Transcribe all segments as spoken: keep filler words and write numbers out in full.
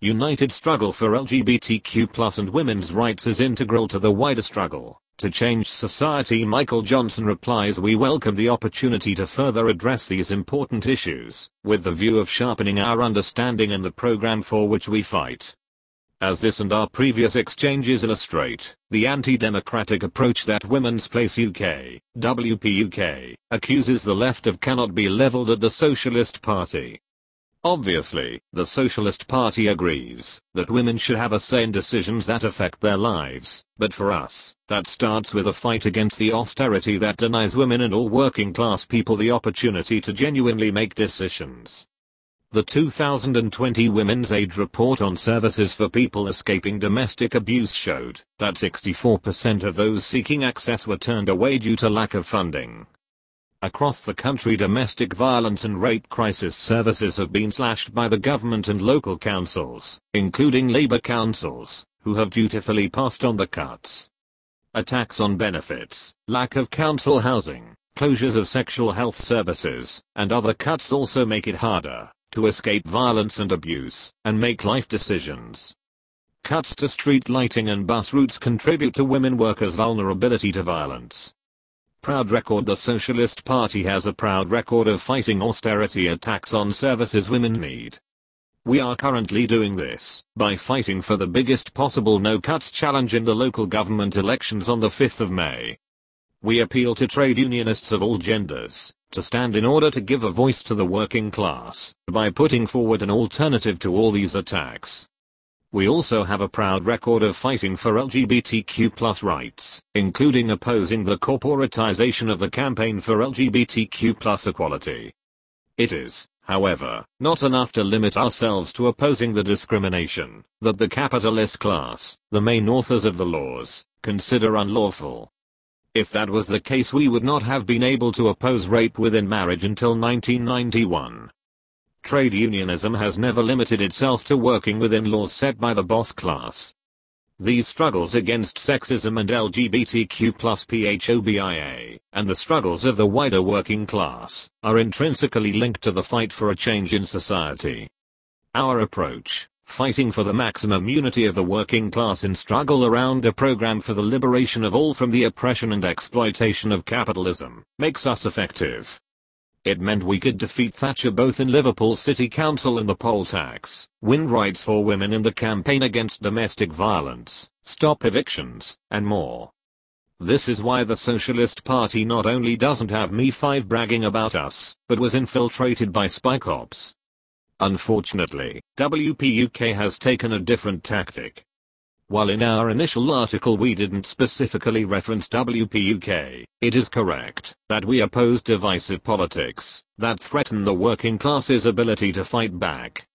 united struggle for L G B T Q plus and women's rights is integral to the wider struggle to change society. Michael Johnson replies, we welcome the opportunity to further address these important issues, with the view of sharpening our understanding and the program for which we fight. As this and our previous exchanges illustrate, the anti-democratic approach that Women's Place U K, W P U K, accuses the left of cannot be leveled at the Socialist Party. Obviously, the Socialist Party agrees that women should have a say in decisions that affect their lives, but for us, that starts with a fight against the austerity that denies women and all working class people the opportunity to genuinely make decisions. The two thousand twenty Women's Aid Report on Services for People Escaping Domestic Abuse showed that sixty-four percent of those seeking access were turned away due to lack of funding. Across the country, domestic violence and rape crisis services have been slashed by the government and local councils, including Labour councils, who have dutifully passed on the cuts. Attacks on benefits, lack of council housing, closures of sexual health services, and other cuts also make it harder to escape violence and abuse, and make life decisions. Cuts to street lighting and bus routes contribute to women workers' vulnerability to violence. Proud record. The Socialist Party has a proud record of fighting austerity attacks on services women need. We are currently doing this by fighting for the biggest possible no-cuts challenge in the local government elections on the fifth of May. We appeal to trade unionists of all genders to stand in order to give a voice to the working class by putting forward an alternative to all these attacks. We also have a proud record of fighting for L G B T Q plus rights, including opposing the corporatization of the Campaign for L G B T Q plus equality. It is, however, not enough to limit ourselves to opposing the discrimination that the capitalist class, the main authors of the laws, consider unlawful. If that was the case, we would not have been able to oppose rape within marriage until nineteen ninety-one. Trade unionism has never limited itself to working within laws set by the boss class. These struggles against sexism and L G B T Q plus phobia, and the struggles of the wider working class, are intrinsically linked to the fight for a change in society. Our approach, fighting for the maximum unity of the working class in struggle around a program for the liberation of all from the oppression and exploitation of capitalism, makes us effective. It meant we could defeat Thatcher both in Liverpool City Council and the poll tax, win rights for women in the campaign against domestic violence, stop evictions, and more. This is why the Socialist Party not only doesn't have M I five bragging about us, but was infiltrated by spy cops. Unfortunately, W P U K has taken a different tactic. While in our initial article we didn't specifically reference W P U K, it is correct that we oppose divisive politics that threaten the working class's ability to fight back.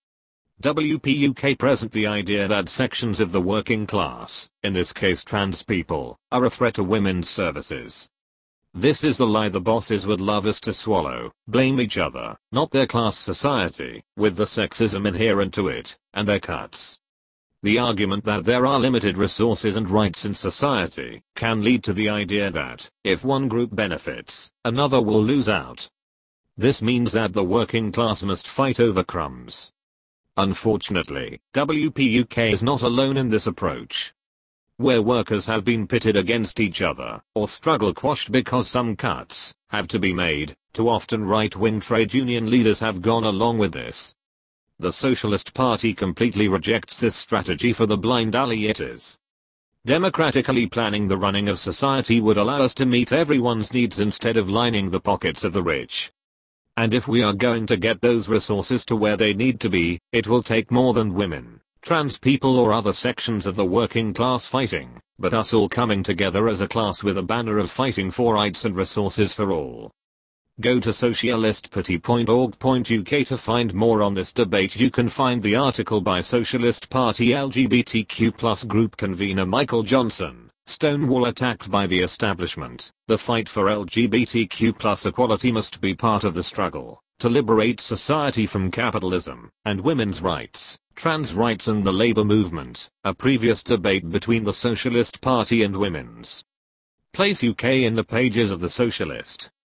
W P U K present the idea that sections of the working class, in this case trans people, are a threat to women's services. This is the lie the bosses would love us to swallow, blame each other, not their class society, with the sexism inherent to it, and their cuts. The argument that there are limited resources and rights in society can lead to the idea that, if one group benefits, another will lose out. This means that the working class must fight over crumbs. Unfortunately, W P U K is not alone in this approach. Where workers have been pitted against each other, or struggle quashed because some cuts have to be made, too often right-wing trade union leaders have gone along with this. The Socialist Party completely rejects this strategy for the blind ally it is. Democratically planning the running of society would allow us to meet everyone's needs instead of lining the pockets of the rich. And if we are going to get those resources to where they need to be, it will take more than women, trans people or other sections of the working class fighting, but us all coming together as a class with a banner of fighting for rights and resources for all. Go to socialist party dot org dot U K to find more on this debate. You can find the article by Socialist Party L G B T Q plus group convener Michael Johnson, Stonewall attacked by the establishment. The fight for L G B T Q plus equality must be part of the struggle to liberate society from capitalism and women's rights, trans rights and the labor movement. A previous debate between the Socialist Party and Women's Place U K in the pages of the Socialist